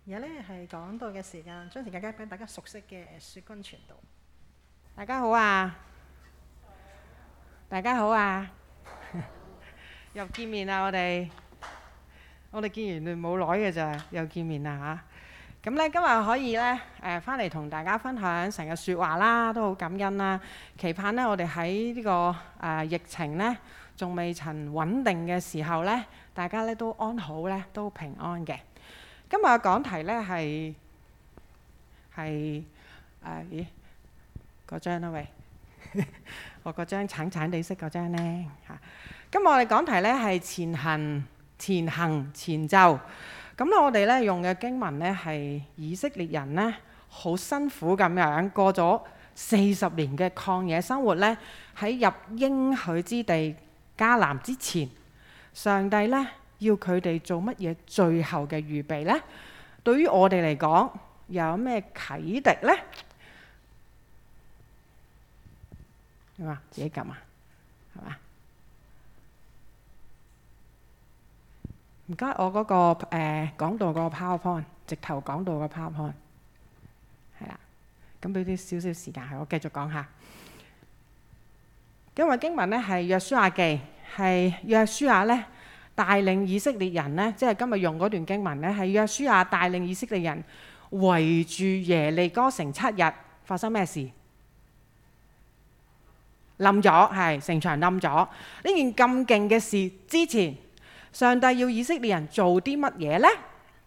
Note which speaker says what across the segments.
Speaker 1: 而家咧係講道嘅時間，將時間交俾大家熟悉嘅雪君傳道。
Speaker 2: 大家好啊！大家好啊！又見面啦，我哋見完冇耐嘅咋，又見面啦嚇。咁咧今日可以咧翻嚟同大家分享神嘅説話啦，都好感恩啦。期盼咧我哋喺呢個疫情咧仲未曾穩定嘅時候咧，大家咧都安好咧，都平安嘅。今日嘅講題咧係咦嗰張啦喂，我嗰張橙橙地色嗰張咧嚇。今日我哋講題咧係前行前奏。咁咧我哋咧用嘅經文咧係以色列人咧好辛苦咁樣過咗40年嘅曠野生活咧，喺入應許之地迦南之前，上帝咧要佢哋做乜嘢最後嘅預備呢？對於我哋嚟講，又有咩啟迪呢？點啊？自己撳啊？係嘛？唔該，我嗰個講道個 PowerPoint， 直頭講道個 PowerPoint， 係啦。咁俾啲少少時間係我繼續講下。今日經文咧係約書亞記，係約書亞咧帶領以色列人咧，即係今日用嗰段經文咧，係約書亞帶領以色列人圍住耶利哥城7日，發生咩事？冧咗，係城牆冧咗。呢件咁勁嘅事之前，上帝要以色列人做啲乜嘢呢？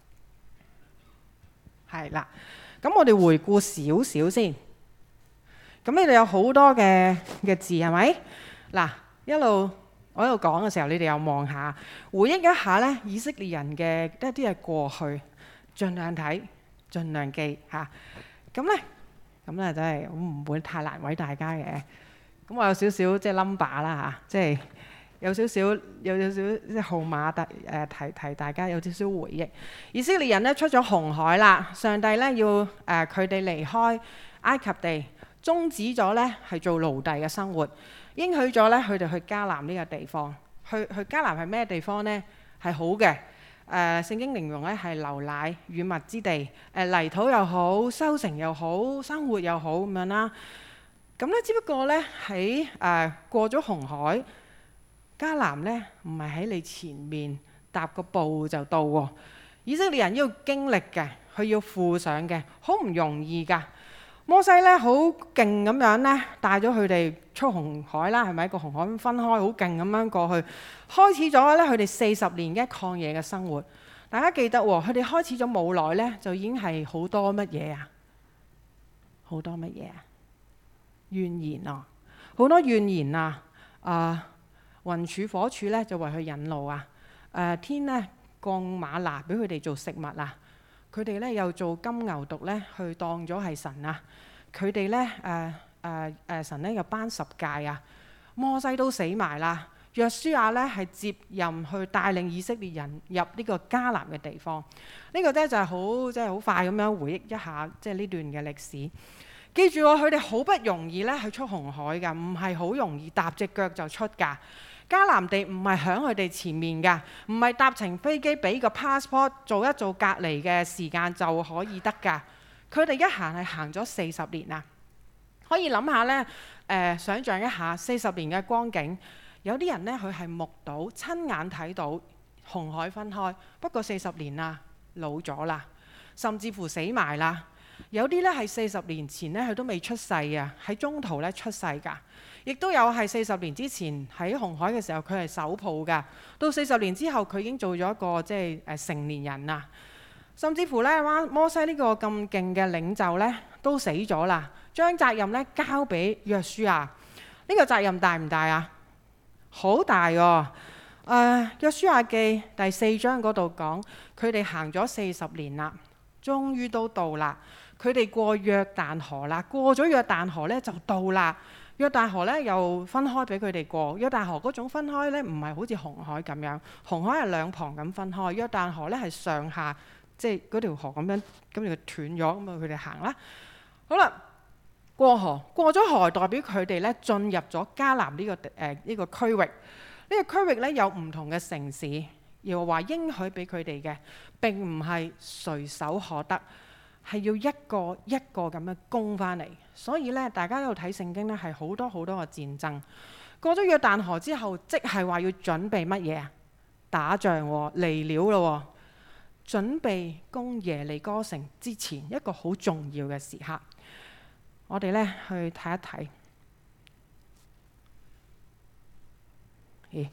Speaker 2: 係啦，咁我哋回顧少少先。咁你哋有好多嘅字係咪？嗱，一路我喺度講嘅時候，你哋又望下，回憶一下呢以色列人嘅一啲嘅過去，盡量睇，盡量記嚇。咁咧真係唔會太難為大家嘅。咁我有少少即係 number 啦嚇，即係有少少即係號碼提大家有少少回憶。以色列人咧出咗紅海啦，上帝咧要佢哋離開埃及地。終止咗咧係做奴隸嘅生活，應許咗咧佢哋去迦南呢個地方。去迦南係咩地方呢？係好嘅。聖經形容咧係流奶與蜜之地。泥土又好，收成又好，生活又好咁樣啦。咁咧只不過咧喺過咗紅海，迦南咧唔係喺你前面踏個步就到喎。以色列人要經歷嘅，佢要付上嘅，好唔容易㗎。摩西咧好勁咁樣咧，帶咗佢哋出紅海啦，係咪？個紅海分開，好勁咁樣過去，開始咗咧佢哋40年嘅曠野嘅生活。大家記得喎，佢哋開始咗冇耐咧，就已經係好多乜嘢啊？好多乜嘢啊？怨言啊！好多怨言啊！雲柱火柱咧就為佢引路啊！天咧降嗎哪俾佢哋做食物啊！佢哋咧又做金牛犢咧，去當咗係神啊！佢哋咧神咧又頒10誡啊！摩西都死埋啦。約書亞咧係接任去帶領以色列人入呢個迦南嘅地方。呢個咧就係好快咁樣回憶一下，即係呢段嘅歷史。記住佢哋好不容易咧去出紅海㗎，唔係好容易踏隻腳就出㗎。迦南地唔係喺佢哋前面㗎，唔係搭程飛機俾個 passport 做一做隔離嘅時間就可以得㗎。佢哋一行係行咗40年啊！可以諗下呢，想像一下40年嘅光景。有啲人呢，佢係目睹親眼睇到紅海分開，不過40年啦，老咗啦，甚至乎死埋啦。有啲呢係40年前呢，佢都未出世啊，喺中途呢出世㗎。亦都有係40年之前喺紅海嘅時候，佢係手抱㗎。到40年之後，佢已經做咗一個即係成年人啦。甚至乎咧，摩西呢個咁勁嘅領袖咧，都死咗啦。將責任咧交俾約書亞。呢個責任大唔大啊？好大喎！約書亞記第4章嗰度講，佢哋行咗40年啦，終於都到啦。佢哋過約旦河啦，過咗約旦河咧就到啦。約旦河咧又分開俾佢哋過。約旦河嗰種分開咧，唔係好似紅海咁樣，紅海係兩旁咁分開。約旦河咧係上下，即係嗰條河咁樣，咁就斷咗，咁啊佢哋行啦。好啦，過河，過咗河代表佢哋咧進入咗迦南呢個區域。呢個區域咧有唔同嘅城市， 耶和華應許俾佢哋嘅並唔係隨手可得，係要一個一個咁樣攻翻嚟。所以咧，大家喺度睇聖經咧，係好多好多嘅戰爭。過咗約旦河之後，即係話要準備乜嘢啊？打仗喎，嚟了咯喎，準備攻耶利哥城之前一個好重要嘅時刻。我哋咧去睇一睇。咦？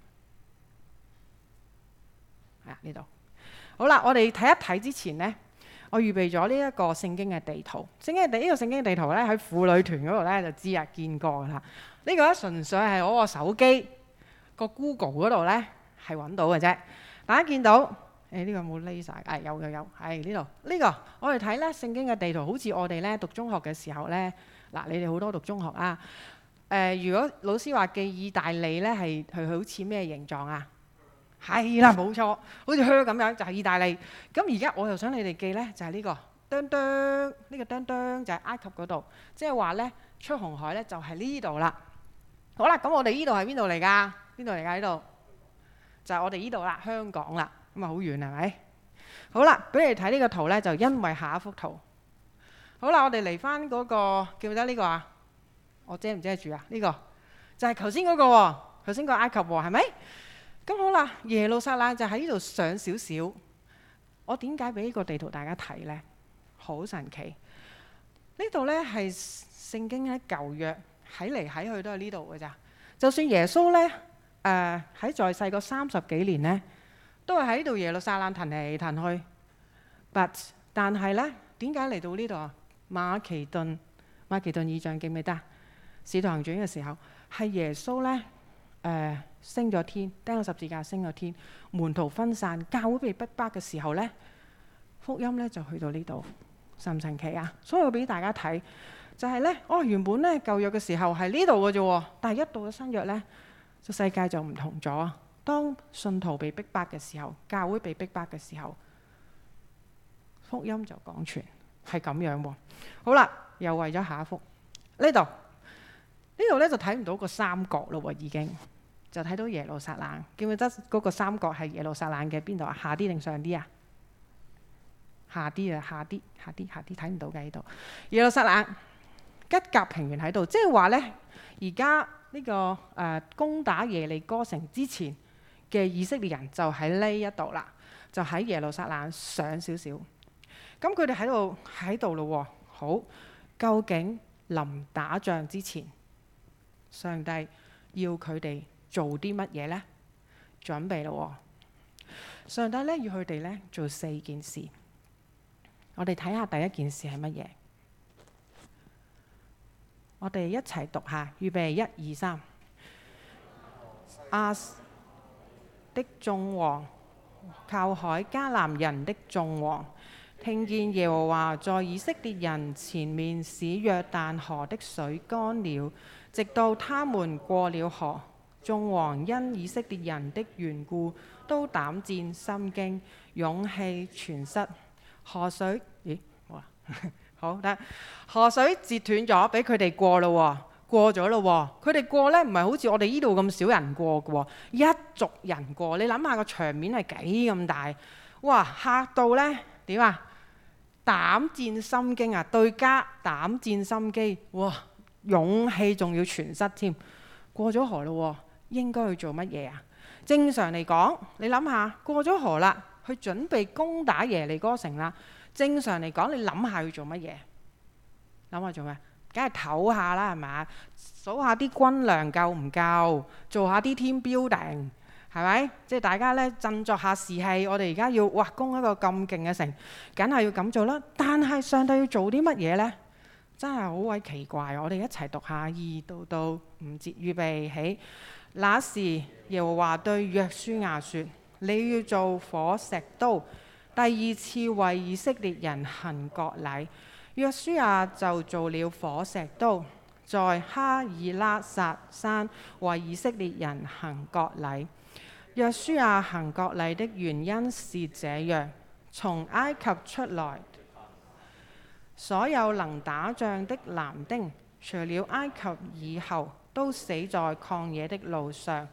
Speaker 2: 呢度好啦，我哋睇一睇之前呢，我預備咗呢一個聖經嘅地圖。呢個聖經地圖咧喺婦女團嗰度咧就知啊，見過㗎啦。呢個咧純粹係我個手機個 Google 嗰度咧係揾到嘅啫。大家見到呢個冇匿晒，有係呢度呢個。我哋睇咧聖經嘅地圖，好似我哋咧讀中學嘅時候咧，嗱你哋好多讀中學啊。如果老師話記意大利咧係好似咩形狀啊？係啦，冇錯，好似靴咁樣，就係意大利。咁而家我又想你哋記呢，就係呢個噠噠，呢個噠噠就係埃及嗰度，即係話呢，出紅海呢就係呢度啦。好啦，咁我哋呢度係邊度嚟㗎？邊度嚟㗎？呢度就係我哋呢度啦，香港啦。咁啊好遠係咪？好啦，俾你睇呢個圖呢，就因為下一幅圖。好啦，我哋嚟翻嗰個記唔記得呢個啊？我遮唔遮住啊？呢個就係頭先嗰個喎，頭先個埃及喎，係咪？咁好啦，耶路撒冷就喺呢度上少少。我點解俾呢個地圖大家睇呢？好神奇！呢度呢係聖經喺舊約睇嚟睇去都係呢度嘅咋。就算耶穌呢喺在世個30幾年呢，都係喺呢度耶路撒冷騰嚟騰去。但係呢，點解嚟到呢度啊？馬其頓異象記唔記得？使徒行傳嘅時候係耶穌呢。升咗天，釘咗十字架升咗天，門徒分散，教會被逼迫嘅時候呢，福音呢就去到呢度，神唔神奇啊？所以我俾大家睇就係呢，原本呢舊約嘅時候係呢度嘅啫，但係一到咗新約呢，個世界就唔同咗。當信徒被逼迫嘅時候，教會被逼迫嘅時候，福音就廣傳，係咁樣喎。好啦，又為咗下一幅呢度呢就睇唔到個三角咯喎，已經就睇到耶路撒冷。記唔記得嗰個三角係耶路撒冷嘅邊度啊？下啲定上啲啊？下啲啊，下啲睇唔到嘅呢度。耶路撒冷吉甲平原喺度，即係話呢，而家呢個攻打耶利哥城之前嘅以色列人就喺呢一度啦，就喺耶路撒冷上少少。咁佢哋喺度咯喎。好，究竟臨打仗之前，上帝要佢哋做啲乜嘢呢？準備咯喎！上帝呢要佢哋呢做4件事。我哋睇下第一件事係乜嘢？我哋一齊讀下，預備1、2、3。亞的眾王，靠海迦南人的眾王，聽見耶和華在以色列人前面使約旦河的水乾了，直到他們過了河。眾王因以色列人的緣故，都膽戰心驚，勇氣全失。河水，好得，河水截斷咗，俾佢哋過咯喎，過咗咯喎。佢哋過呢，唔係好似我哋呢度咁少人過嘅喎，一族人過。你諗下個場面係幾咁大，哇！嚇到呢點啊？膽戰心驚啊！對家膽戰心驚，哇！勇氣仲要全失添。過咗河咯喎，應該去做乜嘢啊？正常嚟講，你諗下過咗河啦，去準備攻打耶利哥城啦。正常嚟講，你諗下要做乜嘢？諗下做咩？梗係唞下啦，係咪？數下啲軍糧夠唔夠，做下啲 team building，係咪？即係大家呢振作下士氣。我哋而家要攻一個咁勁嘅城，梗係要咁做啦。但係上帝要做啲乜嘢呢？真係好鬼奇怪。我哋一齊讀下2到5節，預備起。那時耶和華對約書亞說：你要做火石刀，第2次為以色列人行割禮。約書亞就做了火石刀，在哈爾拉撒山為以色列人行割禮。約書亞行割禮的原因是這樣：從埃及出來，所有能打仗的男丁，除了埃及以後，都死在曠野的路上。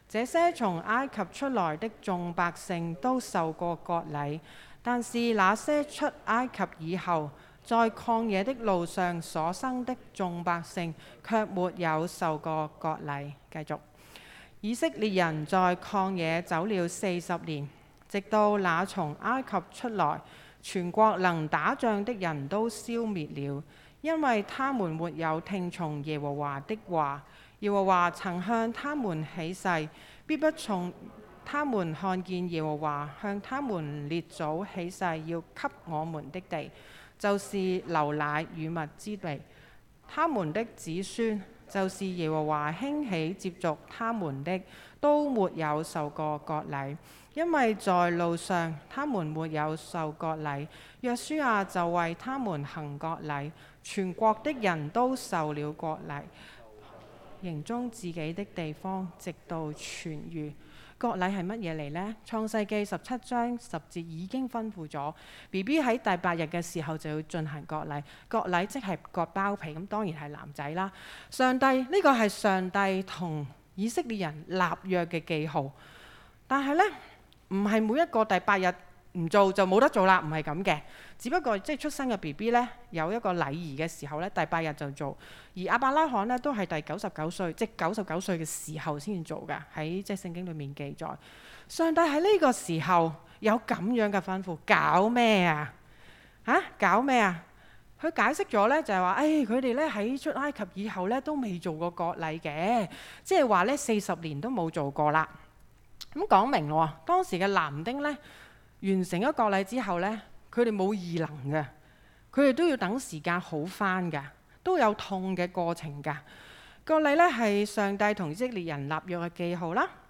Speaker 2: 這些從埃及出來的眾百姓都受過割禮，但是那些出埃及以後，在曠野的路上所生的眾百姓，卻沒有受過割禮。繼續，以色列人在曠野走了40年，直到那從埃及出來，全國能打仗的人都消滅了，因為他們沒有聽從耶和華的話。耶和華曾向他們起誓，必不從他們看見耶和華向他們列祖起誓要給我們的地，就是流奶與蜜之地。他們的子孫，就是耶和華興起接續他們的，都沒有受過割禮，因為在路上他們沒有受割禮。約書亞就為他們行割禮，全國的人都受了割禮，營中自己的地方，直到痊癒。割禮係乜嘢嚟呢？創世記17章10節已經吩咐咗 BB 喺第8日嘅時候就要進行割禮。割禮即係割包皮，咁當然係男仔啦。上帝呢個係上帝同以色列人立約嘅記號，但係呢，唔係每一個第8日唔做就冇得做啦，唔係咁嘅。只不過即係出生嘅 BB 呢，有一個禮儀嘅時候呢，第8日就做。而亞伯拉罕呢，都係第99歲，即係99歲嘅時候先做㗎。喺即係聖經裏面記載，上帝喺呢個時候有咁樣嘅吩咐，搞咩啊？搞咩啊？佢解釋咗呢，就係話，佢哋呢喺出埃及以後呢，都未做過割禮嘅，即係話呢40年都冇做過啦。咁講明喎，當時嘅男丁呢，完成咗割禮之後呢，佢哋冇異能嘅，佢哋都要等時間好返㗎，都有痛嘅過程㗎。割禮呢係上帝同以色列人立約嘅記號啦，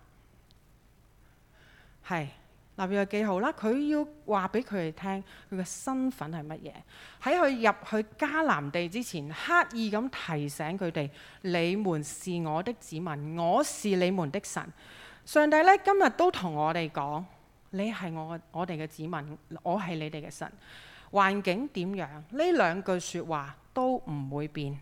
Speaker 2: 係立約嘅記號啦。佢要話俾佢哋聽，佢嘅身份係乜嘢？喺佢入去迦南地之前，刻意咁提醒佢哋：你們是我的子民，我是你們的神。上帝呢，今日都同我哋講。你係我哋嘅子民，我係你哋嘅神。環境點樣？呢兩句説話都唔會變。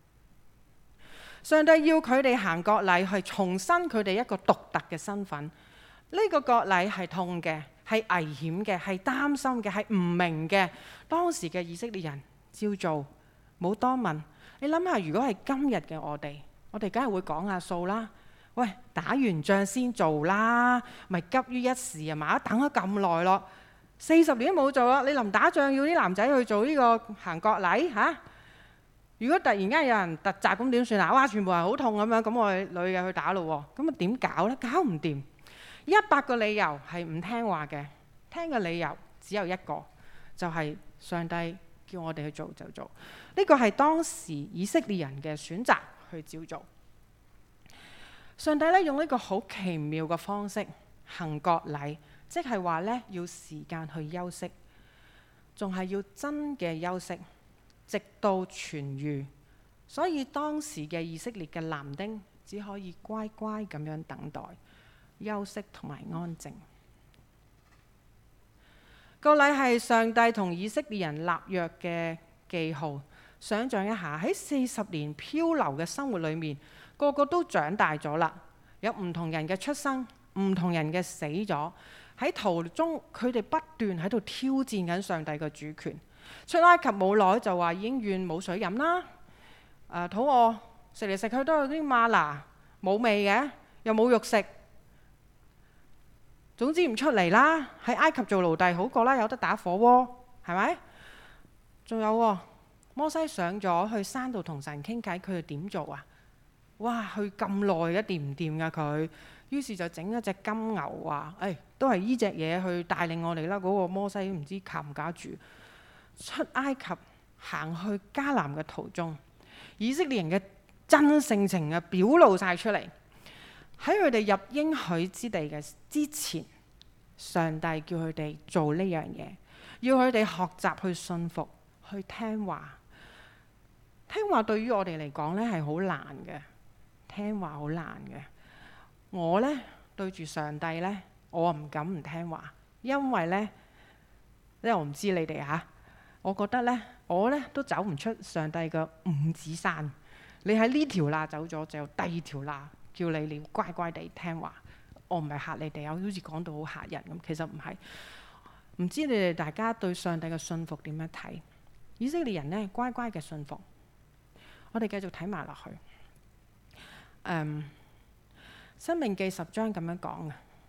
Speaker 2: 上帝要佢哋行割禮，係重申佢哋一個獨特嘅身份。呢個割禮係痛嘅，係危險嘅，係擔心嘅，係唔明嘅。當時嘅以色列人照做，冇多問。你諗下，如果係今日嘅我哋梗係會講下數啦。喂，打完仗先做啦，咪急於一時啊嘛！等咗咁耐咯，40年都冇做啦。你臨打仗要啲男仔去做呢個行割禮嚇？如果突然間有人突襲咁點算啊？哇！全部人好痛咁樣，咁我哋女嘅去打咯喎，咁啊點搞呢？搞唔掂，100個理由係唔聽話嘅，聽嘅理由只有一個，就係上帝叫我哋去做就做。呢個係當時以色列人嘅選擇，去照做。上帝用呢個好奇妙嘅方式行割禮，即係話呢，要時間去休息，仲係要真嘅休息，直到痊癒。所以當時嘅以色列嘅男丁只可以乖乖咁樣等待、休息同埋安靜。割禮係上帝同以色列人立約嘅記號。想像一下喺40年漂流嘅生活裏面，個個都長大咗啦，有唔同人嘅出生，唔同人嘅死咗。喺途中，佢哋不斷喺度挑戰緊上帝嘅主權。出埃及冇耐就話已經怨冇水飲啦，肚餓食嚟食去都有啲嗎哪，冇味嘅，又冇肉食。總之唔出嚟啦，喺埃及做奴隸好過啦，有得打火鍋，係咪？仲有喎。摩西上咗去山度同神傾偈，佢哋點做啊？哇！去咁耐嘅掂唔掂㗎佢？於是就整一隻金牛話：都係呢隻嘢去帶領我哋啦。嗰個摩西唔知靠唔靠住。出埃及行去迦南嘅途中，以色列人嘅真性情表露晒出嚟。喺佢哋入應許之地嘅之前，上帝叫佢哋做呢樣嘢，要佢哋學習去信服、去聽話。聽話對於我哋嚟講呢係好難嘅，聽話好難嘅。我呢對住上帝呢，我唔敢唔聽話，因為我唔知你哋嚇，我覺得呢，我呢都走唔出上帝嘅五指山。你喺呢條罅走咗，就有第二條罅叫你要乖乖地聽話。 我唔係嚇你哋，我好似講到好嚇人咁，其實唔係。唔知你哋大家對上帝嘅信服點樣睇？以色列人呢，乖乖嘅信服。我哋繼續睇埋落去。申命記10章咁樣講嘅。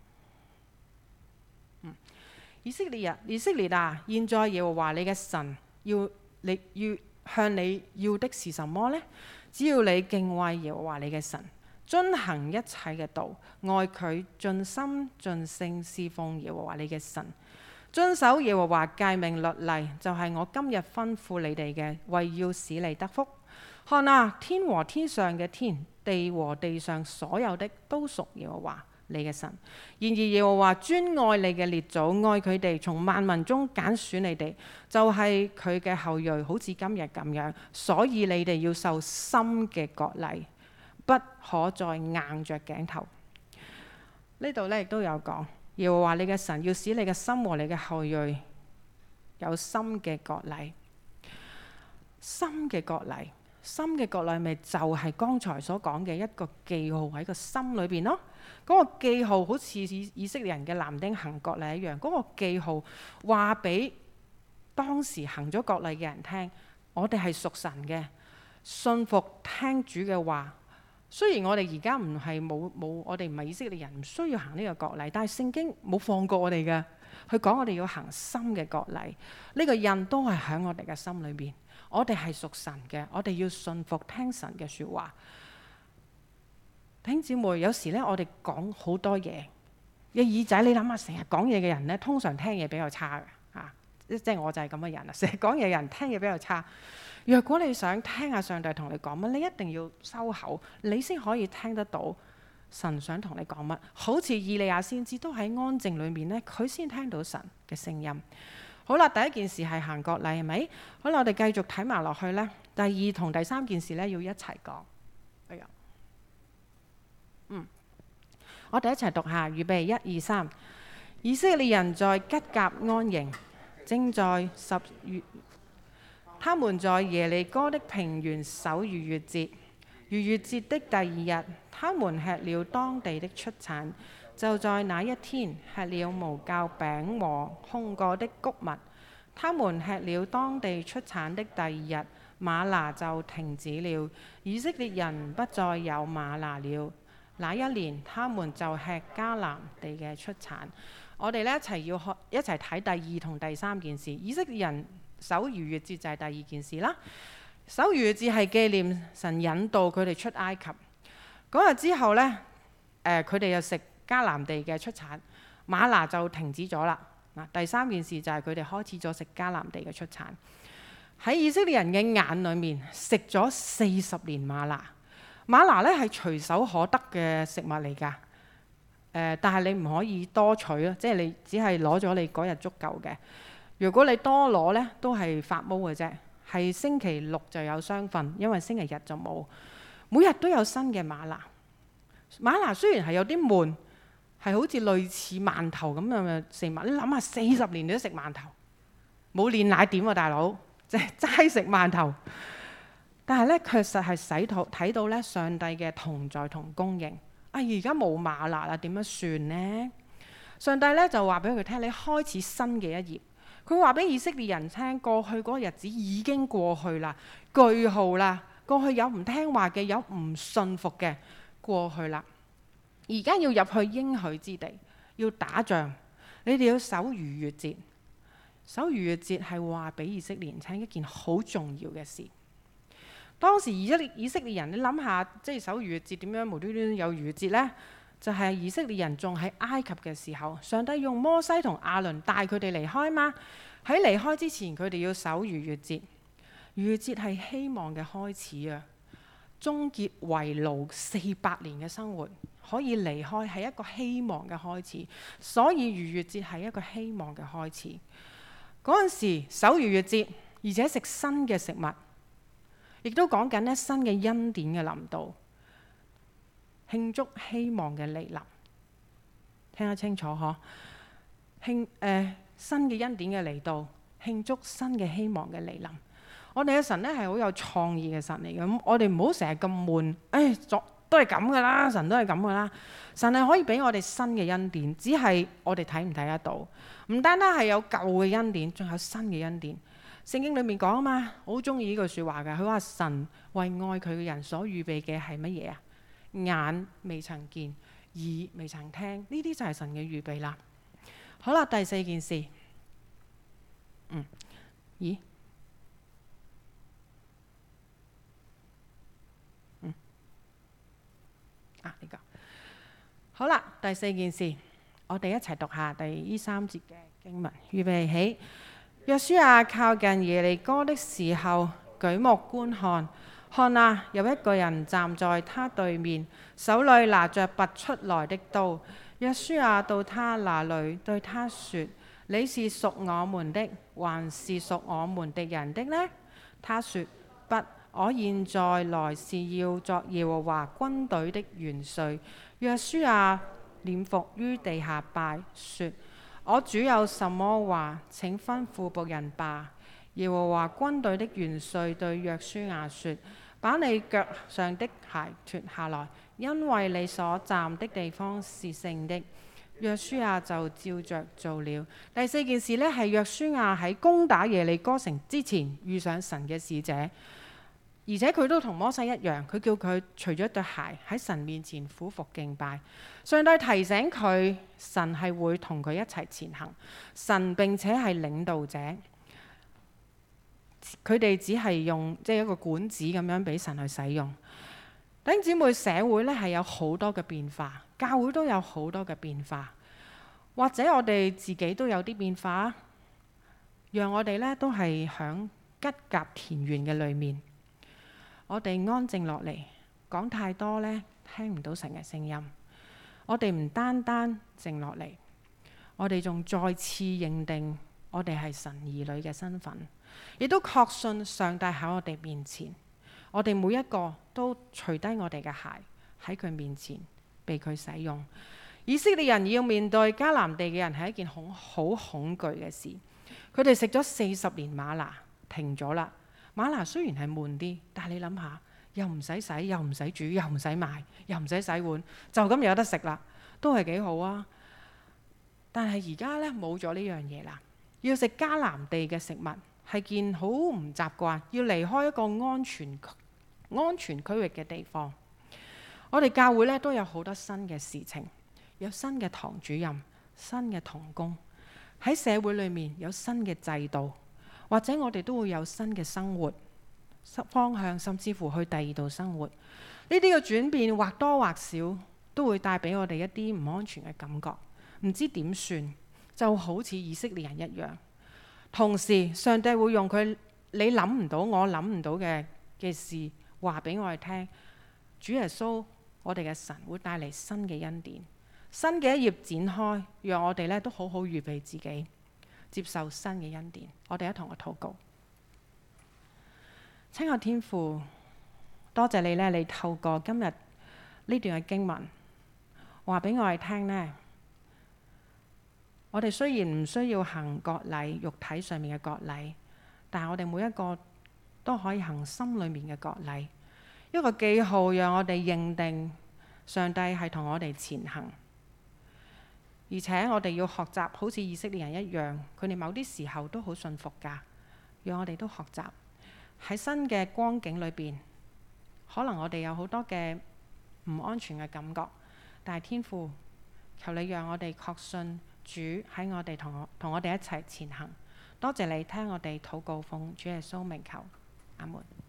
Speaker 2: 以色列啊，現在耶和華你嘅神要向你要的是什麼呢？只要你敬畏耶和華你嘅神，遵行一切嘅道，愛佢，盡心盡性侍奉耶和華你嘅神，遵守耶和華誡命律例，就係我今日吩咐你哋嘅，為要使你得福。看啊，天和天上嘅天，地和地上所有的，都屬耶和華你嘅神。然而耶和華專愛你嘅列祖，愛佢哋，從萬民中揀選你哋，就係佢嘅後裔，好似今日咁樣。所以你哋要受深嘅割禮，不可再硬着頸頭。呢度呢亦都有講，耶和華你嘅神要使你嘅心和你嘅後裔有深嘅割禮。深嘅割禮，深嘅割禮咪就係剛才所講嘅一個記號喺個心裏邊咯。嗰個記號好似以色列人嘅男丁行割禮一樣，嗰個記號話俾當時行咗割禮嘅人聽，我哋係屬神嘅，信服聽主嘅話。雖然我哋而家唔係我哋唔係以色列人，唔需要行呢個割禮，但係聖經冇放過我哋嘅，佢講我哋要行深嘅割禮。呢個印都係喺我哋嘅心裏邊，我哋係屬神嘅，我哋要信服聽神嘅説話。弟兄姊妹，有時呢，我哋講好多嘢嘅耳仔，你諗下，成日講嘢嘅人呢，通常聽嘢比較差嘅啊，即係我就係咁嘅人啊，成日講嘢嘅人聽嘢比較差。若果你想聽下上帝同你講乜，你一定要收口，你先可以聽得到神想同你講乜。好似以利亞先知都喺安靜裏面呢，佢先聽到神嘅聲音。好啦，第一件事係行割禮，係咪？好啦，我哋繼續睇埋落去呢。第二同第三件事呢，要一齊講。哎呀，我哋一齊讀下，預備1、2、3。以色列人在吉甲安營，正在10月，他們在耶利哥的平原守逾越節。逾越節的第2日，他們吃了當地的出產。就在那一天，吃了無酵餅和烘過的穀物。他們吃了當地出產的第2日，嗎哪就停止了。以色列人不再有嗎哪了。那一年，他們就吃迦南地嘅出產。我哋呢一齊睇第2同第3件事。以色列人守逾越節就係第2件事啦。守逾越節係紀念神引導佢哋出埃及嗰日之後呢，佢哋又食迦南地嘅出產，嗎哪就停止咗啦。第3件事就係佢哋開始咗食迦南地嘅出產。喺以色列人嘅眼裏面，食咗40年嗎哪。嗎哪呢係隨手可得嘅食物嚟㗎，但係你唔可以多取咯，即係你只係攞咗你嗰日足夠嘅。如果你多攞呢，都係發毛嘅啫。係星期6就有雙份，因為星期日就冇。每日都有新嘅嗎哪。嗎哪雖然係有啲悶，係好似類似饅頭咁樣嘅食物。你諗下，40年你都食饅頭，冇煉奶點啊，大佬，即係齋食饅頭。但係咧，確實係睇到咧上帝嘅同在同供應。而家冇嗎哪啦，點樣算呢？上帝咧就話俾佢聽：你開始新嘅一頁。佢話俾以色列人聽，過去嗰個日子已經過去啦，句號啦。過去有唔聽話嘅，有唔信服嘅，過去啦。而家要入去應許之地，要打仗，你哋要守逾越節。守逾越節係話俾以色列人聽一件好重要嘅事。當時以色列人，你諗下，即係守逾越節點樣無端端有逾越節呢？就係以色列人仲喺埃及嘅時候，上帝用摩西同亞倫帶佢哋離開嘛。喺離開之前，佢哋要守逾越節。逾越節係希望嘅開始啊！終結為奴400年嘅生活，可以離開係一個希望嘅開始。所以逾越節係一個希望嘅開始。嗰陣時守逾越節，而且食新嘅食物。亦都講緊咧新嘅恩典嘅臨到，慶祝希望嘅嚟臨。聽得清楚嗬？新嘅恩典嘅嚟到，慶祝新嘅希望嘅嚟臨。我哋嘅神咧係好有創意嘅神嚟嘅，咁我哋唔好成日咁悶。 都係咁噶啦，神都係咁噶啦。神係可以俾我哋新嘅恩典，只係我哋睇唔睇得到。唔單單係有舊嘅恩典，仲有新嘅恩典。聖經裡面講啊嘛，我好中意呢句説話嘅。佢話神為愛佢嘅人所預備嘅係乜嘢啊？眼未曾見，耳未曾聽，呢啲就係神嘅預備啦。好啦，第四件事，咦？呢個好啦，第四件事，我哋一齊讀下呢3節嘅經文。預備起，約書亞靠近耶利哥的時候，舉目觀看，看啊，有一個人站在他對面，手裏拿着拔出來的刀。約書亞到他那裏，對他說：你是屬我們的，還是屬我們敵人的呢？他說：不，我現在來是要作耶和華軍隊的元帥。約書亞臉伏於地下拜，說：我主有什麼話，請吩咐僕人吧。耶和華軍隊的元帥對約書亞說：把你腳上的鞋脱下來，因為你所站的地方是聖的。約書亞就照着做了。第四件事呢，係約書亞喺攻打耶利哥城之前遇上神嘅使者，而且佢都同摩西一樣，佢叫佢除咗對鞋喺神面前俯伏敬拜。上帝提醒佢，神係會同佢一齊前行，神並且係領導者，佢哋只係用一個管子咁樣俾神去使用。弟兄姊妹，社會呢係有好多嘅變化，教會都有好多嘅變化，或者我哋自己都有啲變化，讓我哋呢都係響吉甲田園嘅裏面，我哋安靜落嚟，講太多呢聽唔到神嘅聲音。我哋唔單單靜落嚟，我哋仲再次認定我哋係神兒女嘅身份，亦都確信上帝喺我哋面前。我哋每一個都除低我哋嘅鞋喺佢面前被佢使用。以色列人要面對迦南地嘅人係一件好恐懼嘅事。佢哋食咗40年嗎哪，停咗啦。嗎哪雖然係悶啲，但係你諗下，又唔使洗，又唔使煮，又唔使賣，又唔使洗碗，就咁有得食啦，都係幾好啊。但係而家呢，冇咗呢樣嘢啦，要食迦南地嘅食物係件好唔習慣，要離開一個安全區域嘅地方。我哋教會呢都有好多新嘅事情，有新嘅堂主任、新嘅同工，喺社會裏面有新嘅制度，或者我哋都會有新嘅生活方向，甚至乎去第二度生活。呢啲嘅轉變或多或少都會帶俾我哋一啲唔安全嘅感覺，唔知點算，就好似以色列人一樣。同時上帝會用佢你諗唔到我諗唔到嘅事話俾我哋聽。主耶穌我哋嘅神會帶嚟新嘅恩典，新嘅一頁展開，讓我哋都好好預備自己接受新嘅恩典。我哋一同去禱告。親愛天父，多謝你你透過今日呢段嘅經文話俾我哋聽呢，我哋雖然唔需要行割禮，肉體上面嘅割禮，但係我哋每一個都可以行心裏面嘅割禮，一個記號讓我哋認定上帝係同我哋前行。而且我哋要學習好似以色列人一樣，佢哋某啲時候都好信服㗎，讓我哋都學習喺新嘅光景裏邊，可能我哋有好多嘅唔安全嘅感覺，但係天父，求你讓我哋確信主喺我哋同我哋一齊前行。多謝你聽我哋禱告，奉主耶穌名求，阿門。